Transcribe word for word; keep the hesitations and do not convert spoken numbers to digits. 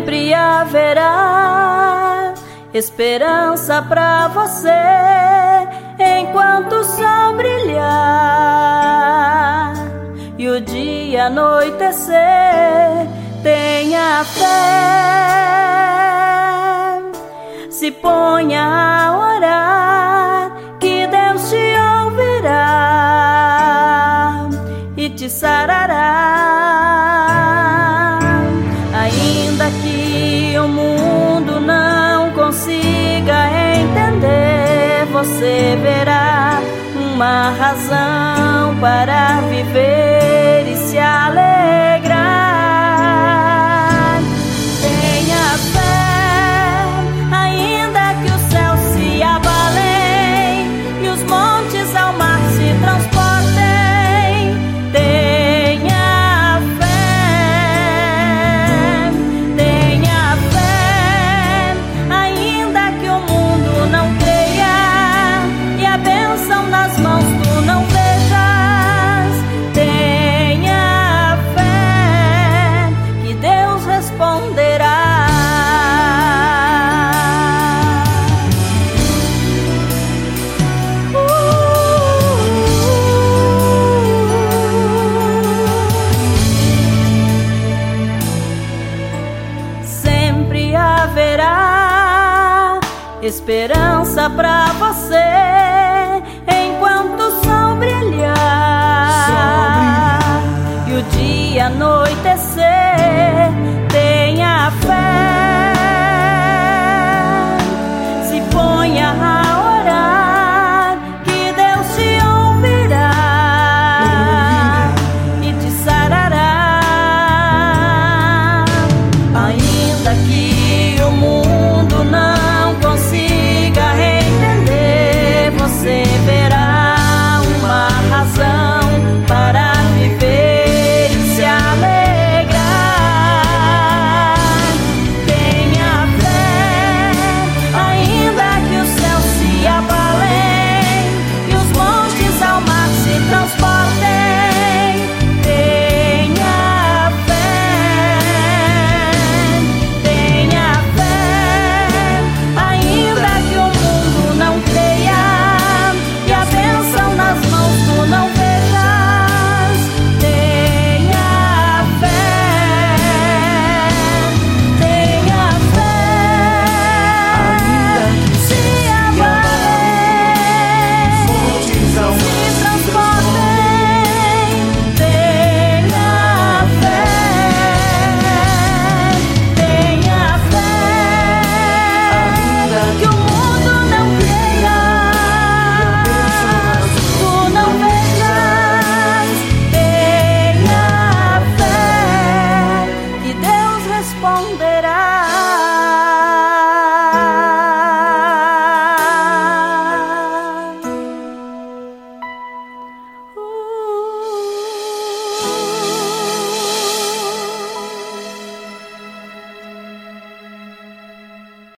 Sempre haverá esperança pra você enquanto o sol brilhar e o dia anoitecer. Tenha fé, se ponha a orar, que Deus te ouvirá e te sarará. Ainda que o mundo não consiga entender, você verá uma razão para viver e se alegrar. Tenha fé, ainda que o céu se abale e os montes ao mar se transportem. Tenha fé, tenha fé, ainda que o mundo não creia e a bênção nas mãos tu não vejas. Tenha fé, que Deus responderá. Sempre haverá esperança pra você enquanto o sol brilhar, e o dia anoitecer.